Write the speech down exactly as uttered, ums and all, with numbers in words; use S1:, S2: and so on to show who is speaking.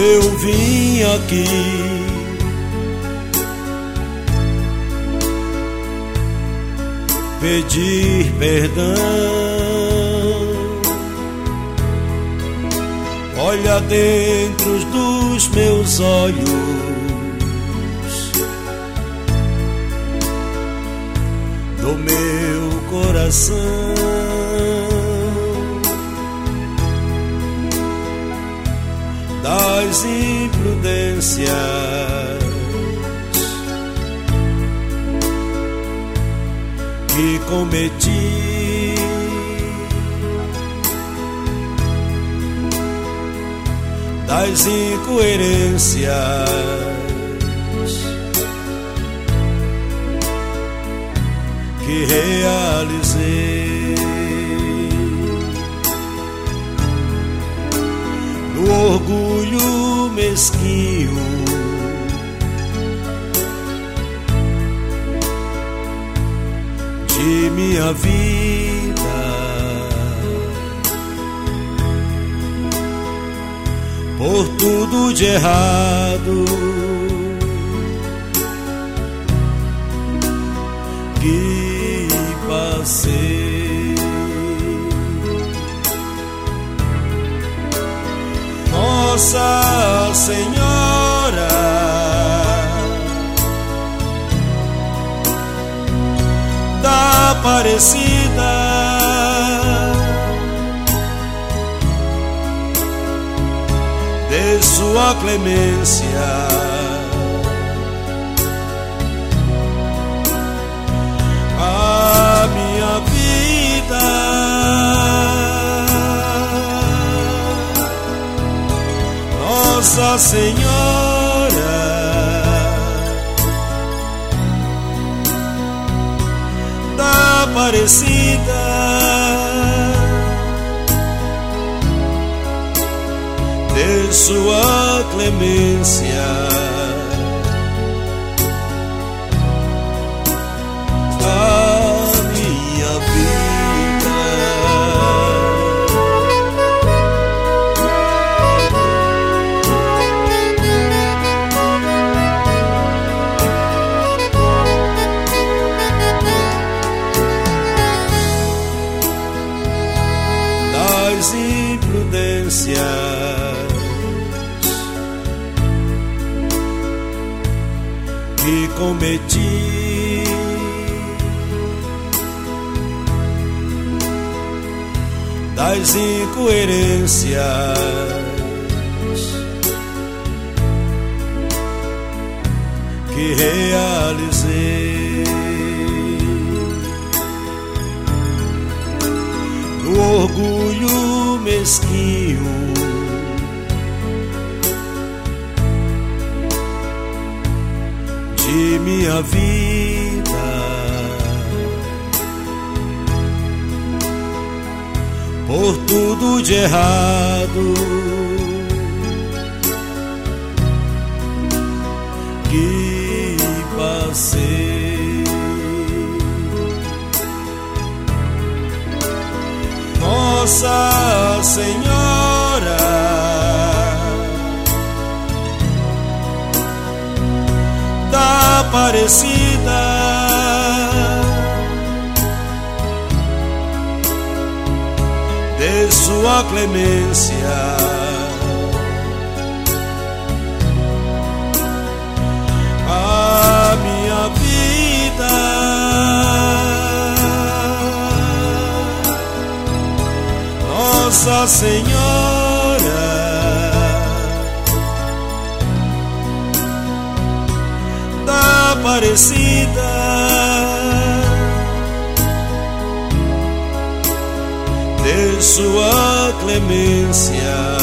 S1: eu vim aqui pedir perdão. Olha dentro dos meus olhos, do meu coração. Das imprudências que cometi, das incoerências que realizei, do orgulho mesquinho de minha vida, por tudo de errado que passei. Nossa Senhora, da Aparecida, de sua clemência, a minha vida, Nossa Senhora, da Aparecida, de sua clemência, a minha vida. Das imprudências que cometi, das incoerências que realizei, do orgulho mesquinho de minha vida, por tudo de errado que passei. Nossa Senhora, da Aparecida, de sua clemência, a minha vida, Nossa Senhora, da Aparecida, de sua clemência,